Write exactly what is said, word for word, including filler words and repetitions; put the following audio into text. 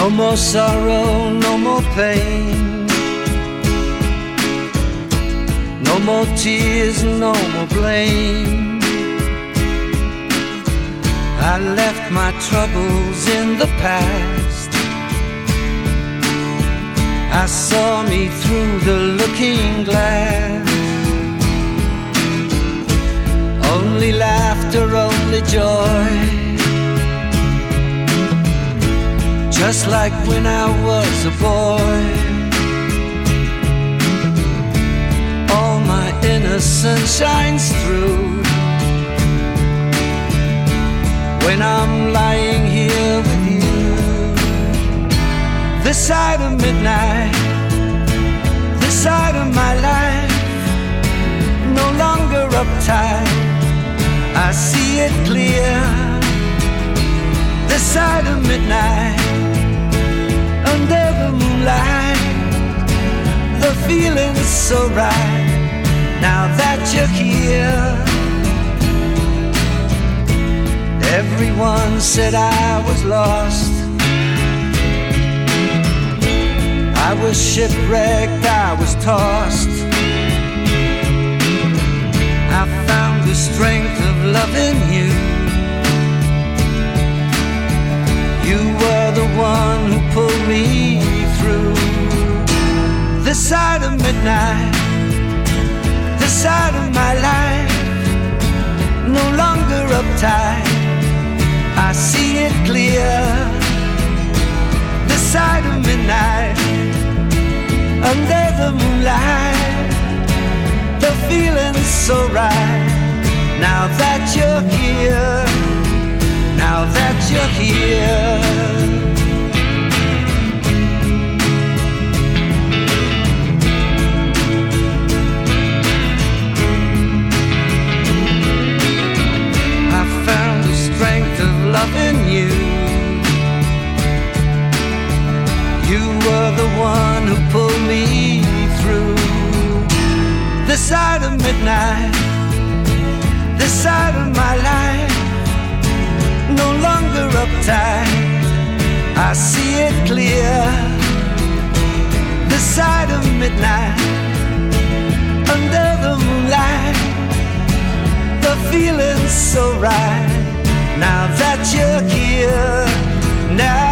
No more sorrow, no more pain. No more tears, no more blame. I left my troubles in the past. I saw me through the looking glass. Only laughter, only joy. Just like when I was a boy. All my innocence shines through when I'm lying here with you. This side of midnight, this side of my life, no longer uptight, I see it clear. This side of midnight, under the moonlight, the feeling's so right, now that you're here. Everyone said I was lost, I was shipwrecked, I was tossed. I found the strength of loving you. You were the one who pulled me through. This side of midnight, this side of my life, no longer uptight, I see it clear. This side of midnight, under the moonlight, the feeling's so right, now that you're here, now that you're here. I found the strength of loving you. You were the one who pulled me through. This side of midnight, this side of my life, no longer uptight, I see it clear. This side of midnight, under the moonlight, the feeling's so right, now that you're here, now